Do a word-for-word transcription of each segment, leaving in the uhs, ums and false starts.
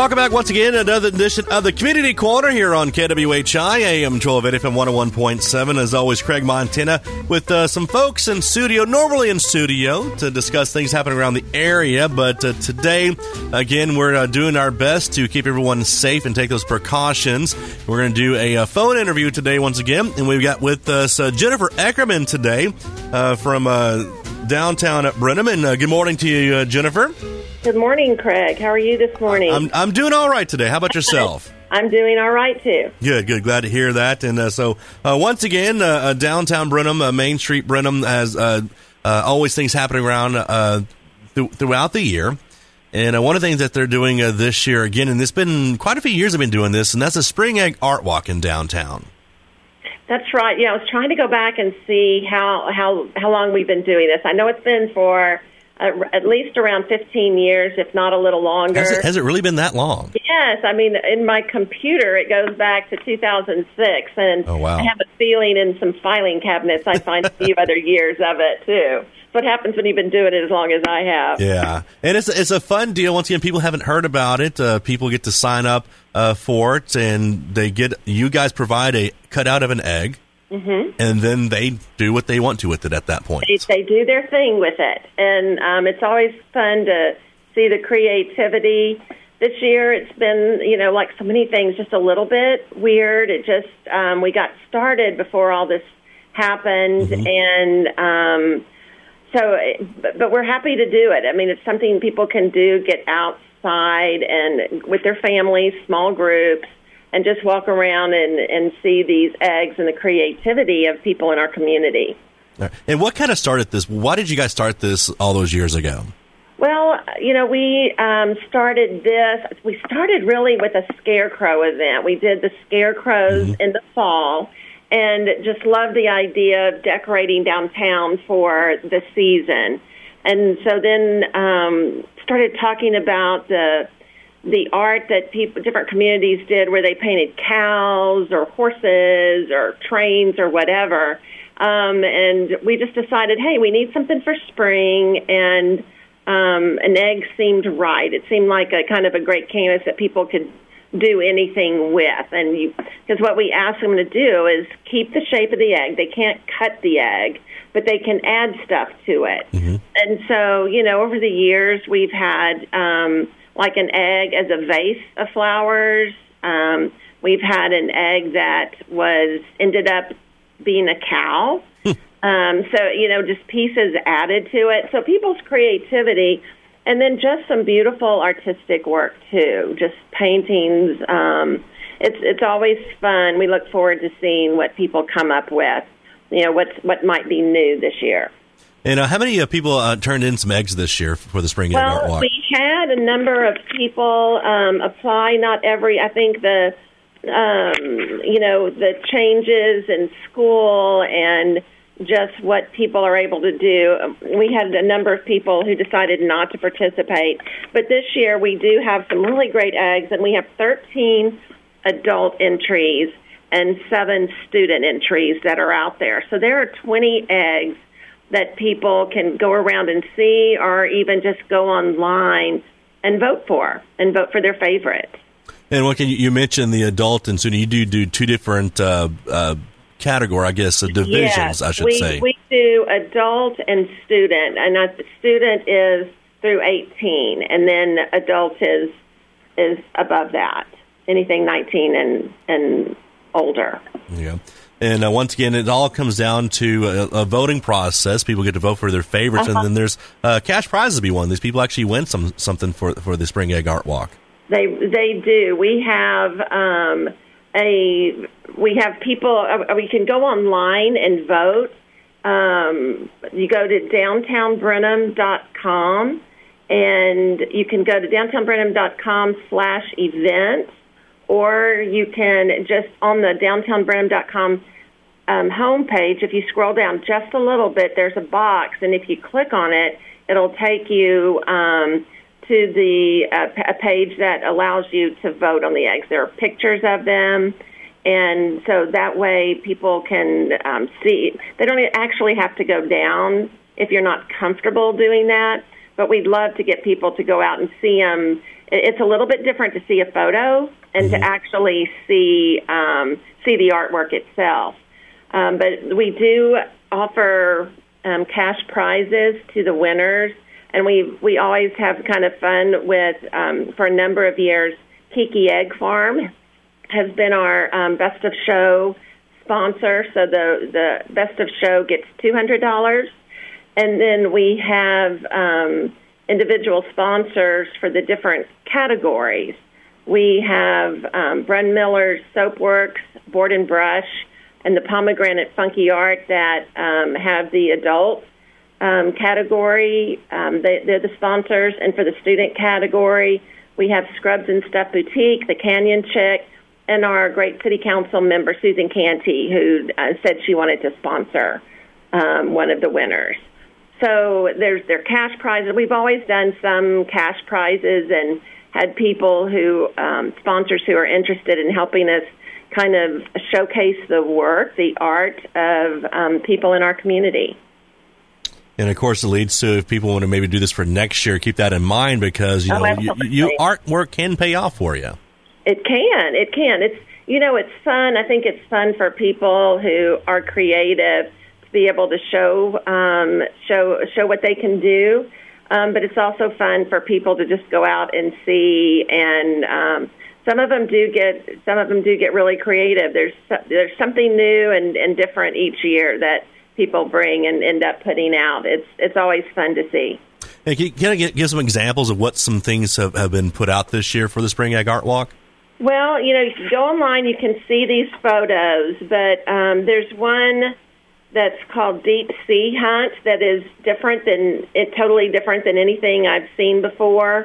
welcome back once again to another edition of the Community Corner here on K W H I, A M twelve eighty F M one oh one point seven. As always, Craig Montana with uh, some folks in studio, normally in studio, to discuss things happening around the area. But uh, today, again, we're uh, doing our best to keep everyone safe and take those precautions. We're going to do a, a phone interview today once again, and we've got with us uh, Jennifer Eckerman today uh, from uh, downtown at Brenham. And uh, good morning to you, uh, Jennifer. Good morning, Craig. How are you this morning? I'm I'm doing all right today. How about yourself? I'm doing all right, too. Good, good. Glad to hear that. And uh, so, uh, once again, uh, uh, downtown Brenham, uh, Main Street Brenham, has uh, uh, always things happening around uh, th- throughout the year. And uh, one of the things that they're doing uh, this year, again, and it's been quite a few years they've been doing this, and that's a Spring Egg Art Walk in downtown. That's right. Yeah, I was trying to go back and see how, how, how long we've been doing this. I know it's been for Uh, at least around fifteen years, if not a little longer. Has it, has it really been that long? Yes. I mean, in my computer, it goes back to two thousand six, and oh, wow. I have a feeling in some filing cabinets I find a few other years of it, too. That's what happens when you've been doing it as long as I have. Yeah. And it's, it's a fun deal. Once again, people haven't heard about it. Uh, people get to sign up uh, for it, and they get you guys provide a cutout of an egg. Mm-hmm. And then they do what they want to with it at that point. They, they do their thing with it. And um, it's always fun to see the creativity. This year it's been, you know, like so many things, just a little bit weird. It just, um, we got started before all this happened. Mm-hmm. And um, so, but, but we're happy to do it. I mean, it's something people can do, get outside and with their families, small groups, and just walk around and, and see these eggs and the creativity of people in our community. And what kind of started this? Why did you guys start this all those years ago? Well, you know, we um, started this, we started really with a scarecrow event. We did the scarecrows mm-hmm. in the fall and just loved the idea of decorating downtown for the season. And so then um, started talking about the the art that people, different communities did where they painted cows or horses or trains or whatever. Um, and we just decided, hey, we need something for spring, and um, an egg seemed right. It seemed like a kind of a great canvas that people could do anything with. And you, because what we asked them to do is keep the shape of the egg. They can't cut the egg, but they can add stuff to it. Mm-hmm. And so, you know, over the years we've had um, like an egg as a vase of flowers. Um, we've had an egg that was ended up being a cow. um, so, you know, just pieces added to it. So people's creativity, and then just some beautiful artistic work, too, just paintings. Um, it's it's always fun. We look forward to seeing what people come up with, you know, what's, what might be new this year. And uh, how many uh, people uh, turned in some eggs this year for the Spring Egg well, Art Walk? We had a number of people um, apply. Not every, I think the, um, you know, the changes in school and just what people are able to do. We had a number of people who decided not to participate. But this year we do have some really great eggs, and we have thirteen adult entries and seven student entries that are out there. So there are twenty eggs that people can go around and see, or even just go online and vote for, and vote for their favorite. And what can you, you mentioned the adult and student. You do do two different uh, uh, category, I guess, uh, divisions, yes, I should we, say. we do adult and student, and a student is through eighteen, and then adult is is above that, anything nineteen and, and older. Yeah. And uh, once again, it all comes down to a, a voting process. People get to vote for their favorites, uh-huh. and then there's uh, cash prizes to be won. These people actually win some something for for the Spring Egg Art Walk. They they do. We have um, a we have people. Uh, we can go online and vote. Um, you go to downtown brenham dot com, and you can go to downtown brenham dot com slash events. Or you can just on the downtown brenham dot com um, homepage, if you scroll down just a little bit, there's a box, and if you click on it, it'll take you um, to the uh, a page that allows you to vote on the eggs. There are pictures of them, and so that way people can um, see. They don't actually have to go down if you're not comfortable doing that, but we'd love to get people to go out and see them it's a little bit different to see a photo and mm-hmm. to actually see um, see the artwork itself. Um, but we do offer um, cash prizes to the winners, and we we always have kind of fun with, um, for a number of years, Kiki Egg Farm has been our um, Best of Show sponsor. So the, the Best of Show gets two hundred dollars. And then we have um, individual sponsors for the different categories. We have um, Brun Miller's Soapworks, Board and Brush, and the Pomegranate Funky Art that um, have the adult um, category. Um, they, they're the sponsors. And for the student category, we have Scrubs and Stuff Boutique, the Canyon Chick, and our great city council member, Susan Canty, who uh, said she wanted to sponsor um, one of the winners. So there's their cash prizes. We've always done some cash prizes and had people who, um, sponsors who are interested in helping us kind of showcase the work, the art of um, people in our community. And, of course, it leads to, if people want to maybe do this for next year, keep that in mind because, you know, oh, you, you, artwork can pay off for you. It can. It can. It's, you know, it's fun. I think it's fun for people who are creative to be able to show um, show show what they can do. Um, but it's also fun for people to just go out and see. And um, some of them do get some of them do get really creative. There's there's something new and, and different each year that people bring and end up putting out. It's it's always fun to see. Hey, can you, can you give some examples of what some things have, have been put out this year for the Spring Egg Art Walk? Well, you know, you can go online, you can see these photos, but um, there's one that's called Deep Sea Hunt that is different than, it totally different than anything I've seen before.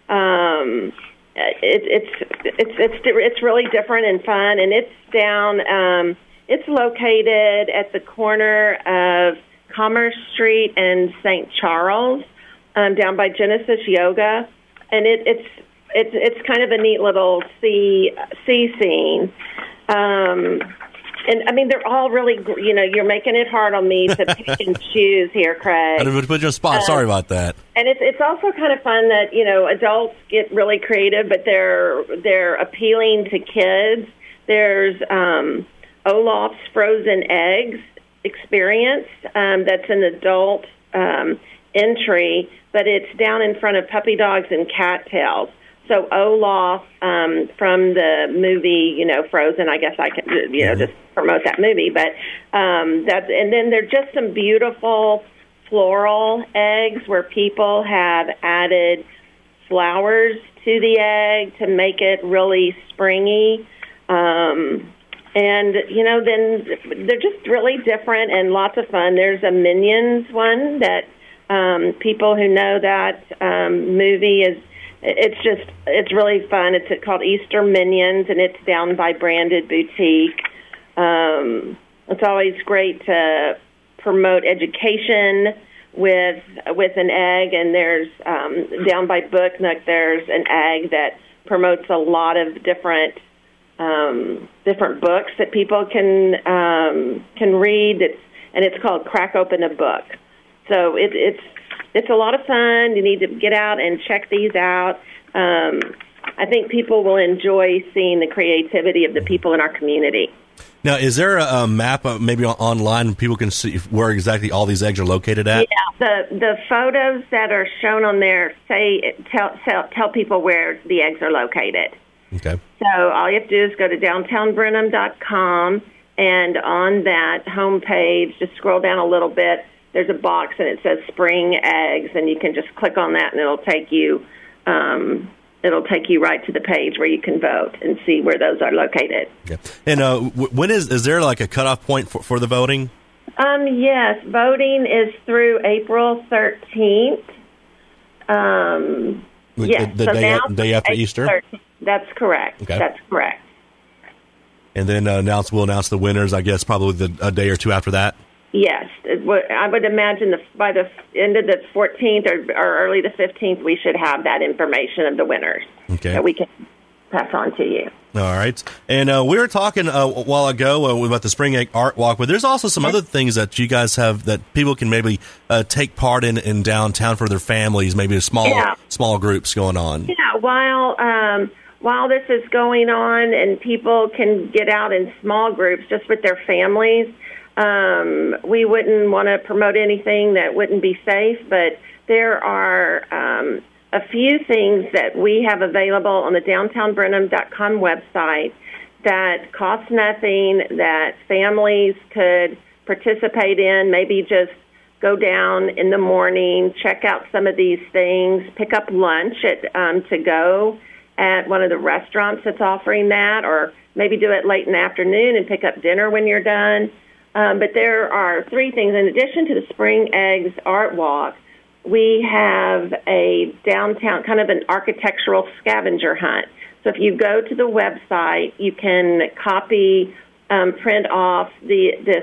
Um, it, it's, it's, it's, it's really different and fun, and it's down, um, it's located at the corner of Commerce Street and Saint Charles, um, down by Genesis Yoga, and it, it's, It's it's kind of a neat little sea sea scene, um, and I mean they're all really, you know, you're making it hard on me to pick and choose here, Craig. I didn't put you on the spot. Sorry um, about that. And it's it's also kind of fun that, you know, adults get really creative, but they're they're appealing to kids. There's um, Olaf's Frozen Eggs experience um, that's an adult um, entry, but it's down in front of Puppy Dogs and Cattails. So Olaf um, from the movie, you know, Frozen. I guess I can, you know, just promote that movie. But um, that, and then there're just some beautiful floral eggs where people have added flowers to the egg to make it really springy. Um, and you know, then they're just really different and lots of fun. There's a Minions one that um, people who know that um, movie is. It's just, it's really fun. It's called Easter Minions, and it's down by Branded Boutique. Um, it's always great to promote education with with an egg, and there's, um, down by Book Nook, there's an egg that promotes a lot of different um, different books that people can um, can read. It's, and it's called Crack Open a Book. So it, it's It's a lot of fun. You need to get out and check these out. Um, I think people will enjoy seeing the creativity of the people in our community. Now, is there a, a map uh, maybe online people can see where exactly all these eggs are located at? Yeah, the the photos that are shown on there say tell tell, tell people where the eggs are located. Okay. So all you have to do is go to downtown brenham dot com, and on that homepage, just scroll down a little bit. There's a box and it says Spring Eggs, and you can just click on that and it'll take you um, it'll take you right to the page where you can vote and see where those are located. Yeah. And uh, when is is there like a cutoff point for, for the voting? Um, yes, voting is through April thirteenth. Um, the, yes, the, the so day, now day after April Easter? thirteenth. That's correct. Okay. That's correct. And then uh, announce we'll announce the winners, I guess, probably the, a day or two after that. Yes, I would imagine the, by the end of the fourteenth or, or early the fifteenth, we should have that information of the winners. Okay. So we can pass on to you. All right. And uh, we were talking uh, a while ago uh, about the Spring Egg Art Walk, but there's also some other things that you guys have that people can maybe uh, take part in in downtown for their families, maybe a small yeah. small groups going on. Yeah, while um, while this is going on and people can get out in small groups just with their families, um, we wouldn't want to promote anything that wouldn't be safe, but there are um, a few things that we have available on the downtown brenham dot com website that cost nothing, that families could participate in, maybe just go down in the morning, check out some of these things, pick up lunch at um, to go at one of the restaurants that's offering that, or maybe do it late in the afternoon and pick up dinner when you're done. Um, but there are three things. In addition to the Spring Eggs Art Walk, we have a downtown, kind of an architectural scavenger hunt. So if you go to the website, you can copy, um, print off the this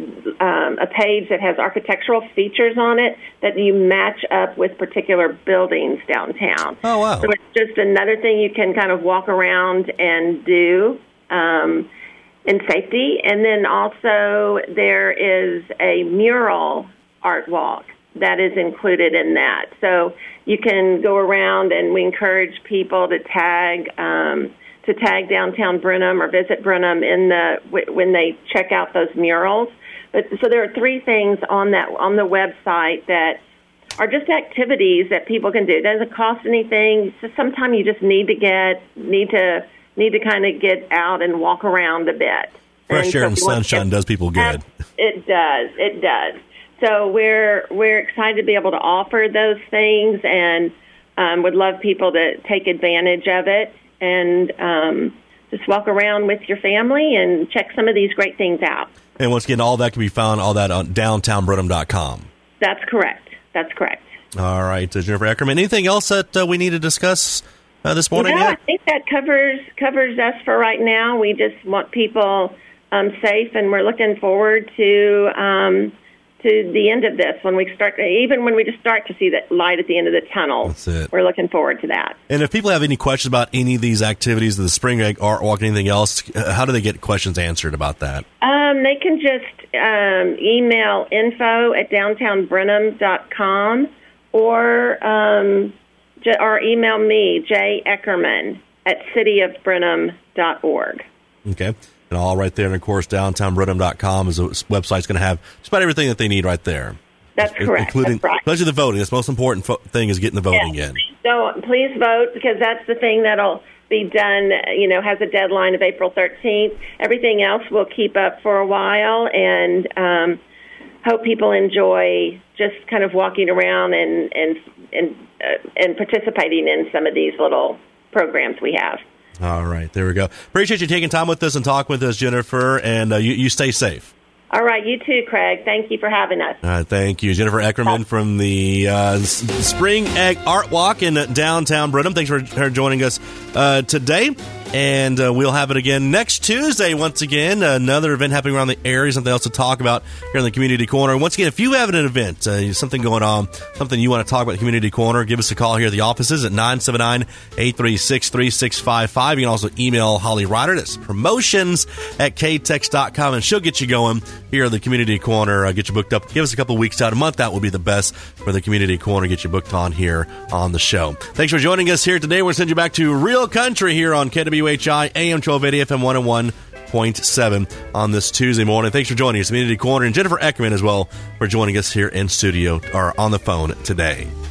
um, a page that has architectural features on it that you match up with particular buildings downtown. Oh, wow. So it's just another thing you can kind of walk around and do um, in safety. And then also there is a mural art walk that is included in that. So you can go around, and we encourage people to tag um, to tag downtown Brenham or visit Brenham in the when they check out those murals. But so there are three things on that on the website that are just activities that people can do. It doesn't cost anything. So sometimes you just need to get need to need to kind of get out and walk around a bit. Fresh air and sunshine does people good. It does. It does. So we're we're excited to be able to offer those things, and um, would love people to take advantage of it and um, just walk around with your family and check some of these great things out. And once again, all that can be found, all that on downtown brenham dot com. That's correct. That's correct. All right, uh, Jennifer Eckerman. Anything else that uh, we need to discuss uh, this morning? No, yet? I think that covers covers us for right now. We just want people um, safe, and we're looking forward to. Um, to the end of this, when we start, even when we just start to see the light at the end of the tunnel. That's it. We're looking forward to that. And if people have any questions about any of these activities, the Spring Egg Art Walk, anything else, how do they get questions answered about that? Um, they can just um, email info at downtown brenham dot com or um, j- or email me, J. Eckerman, at city of brenham dot org. Okay. And all right there. And, of course, downtown brenham dot com is a website's going to have just about everything that they need right there. That's correct. Including, That's right. Especially the voting. That's the most important fo- thing is getting the voting yes. in. So please vote, because that's the thing that'll be done, you know, has a deadline of April thirteenth. Everything else we'll keep up for a while, and um, hope people enjoy just kind of walking around and, and, and, uh, and participating in some of these little programs we have. All right, there we go. Appreciate you taking time with us and talking with us, Jennifer, and uh, you, you stay safe. All right, you too, Craig. Thank you for having us. All right, thank you. Jennifer Eckerman from the uh, Spring Egg Art Walk in downtown Brenham. Thanks for her joining us uh, today. And uh, we'll have it again next Tuesday once again. Another event happening around the area, something else to talk about here in the Community Corner. Once again, if you have an event, uh, something going on, something you want to talk about in the Community Corner, give us a call here at the offices at nine seven nine, eight three six, three six five five. You can also email Holly Ryder. That's promotions at k tex dot com, and she'll get you going here at the Community Corner, uh, get you booked up. Give us a couple weeks out, a month out will be the best for the Community Corner, get you booked on here on the show. Thanks for joining us here today. We'll send you back to Real Country here on K W H I A M twelve eighty F M one oh one point seven on this Tuesday morning. Thanks for joining us, Community Corner, and Jennifer Eckerman as well for joining us here in studio or on the phone today.